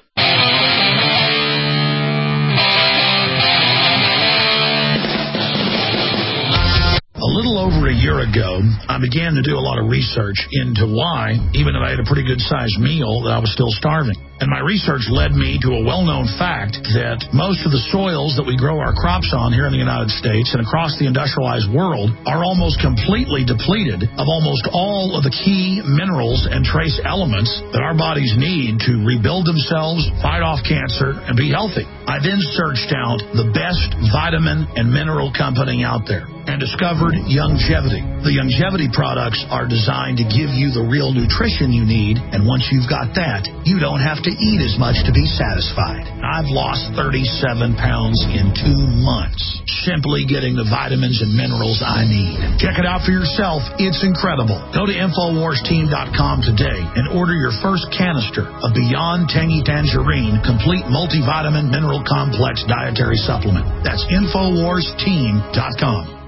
A little over a year ago, I began to do a lot of research into why, even if I had a pretty good-sized meal, that I was still starving. And my research led me to a well-known fact that most of the soils that we grow our crops on here in the United States and across the industrialized world are almost completely depleted of almost all of the key minerals and trace elements that our bodies need to rebuild themselves, fight off cancer, and be healthy. I then searched out the best vitamin and mineral company out there and discovered Youngevity. The Youngevity products are designed to give you the real nutrition you need, and once you've got that, you don't have to eat as much to be satisfied. I've lost 37 pounds in 2 months, simply getting the vitamins and minerals I need. Check it out for yourself. It's incredible. Go to InfoWarsTeam.com today and order your first canister of Beyond Tangy Tangerine Complete Multivitamin Mineral Complex Dietary Supplement. That's InfoWarsTeam.com.